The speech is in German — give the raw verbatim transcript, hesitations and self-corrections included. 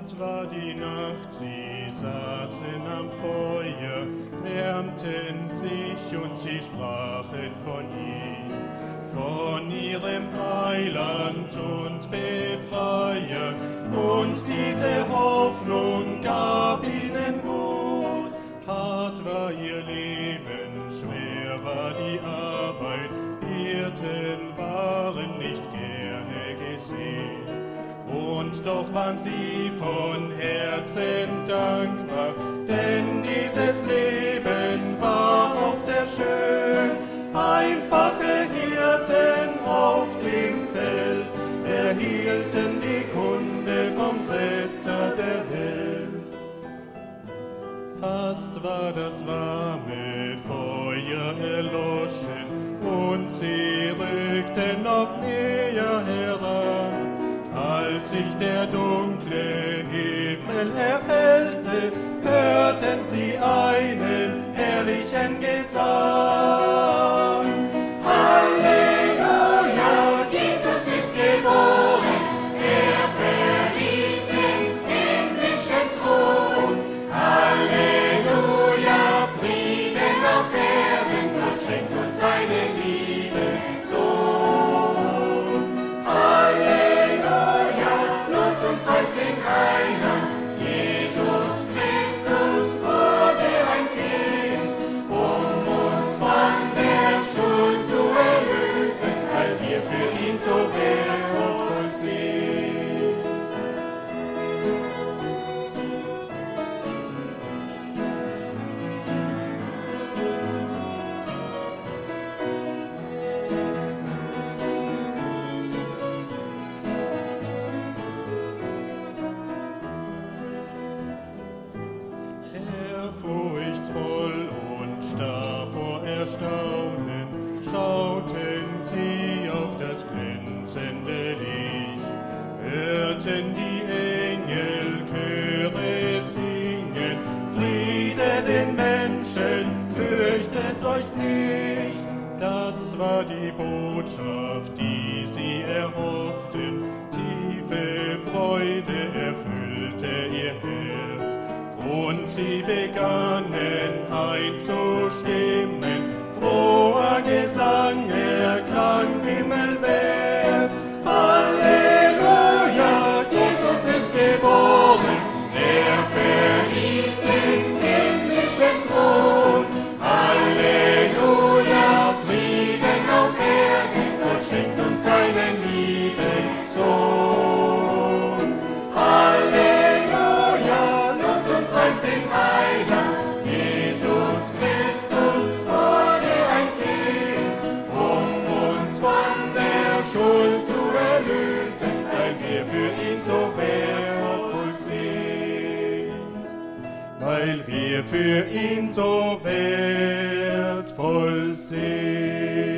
Bald war die Nacht, sie saßen am Feuer, wärmten sich und sie sprachen von ihm, von ihrem Heiland und Befreier. Und diese Hoffnung gab ihnen Mut. Hart war ihr Leben, schwer war die Arbeit, Hirten waren nicht gerne gesehen. Und doch waren sie von Herzen dankbar, denn dieses Leben war auch sehr schön. Einfache Hirten auf dem Feld erhielten die Kunde vom Retter der Welt. Fast war das warme Feuer erloschen und sie rückten noch näher heran. Als sich der dunkle Himmel erhellte, hörten sie einen herrlichen Gesang. Halleluja, Jesus ist geboren, er verließ den himmlischen Thron. Halleluja, Frieden auf Erden, Gott schenkt uns seine Liebe so. Halleluja, Lob und Preis den Heiland, Jesus Christus wurde ein Kind, um uns von der Schuld zu erlösen, weil wir für ihn so wertvoll sind. Ehrfurchtsvoll und starr vor Erstaunen schauten sie auf das glänzende Licht, hörten die Engelchöre singen, Friede den Menschen, fürchtet euch nicht. Das war die Botschaft, die sie erhofften, tiefe Freude erfüllte ihr Herz. Und sie begannen einzustimmen, froher Gesang erklang himmelwärts. Halleluja, Jesus ist geboren, er verließ den himmlischen Thron. Halleluja, Frieden auf Erden, Gott schenkt uns seinen lieben Sohn. Halleluja, Lob und Preis den Heiland, Jesus Christus wurde ein Kind, um uns von der Schuld zu erlösen, weil wir für ihn so wertvoll sind. Weil wir für ihn so wertvoll sind.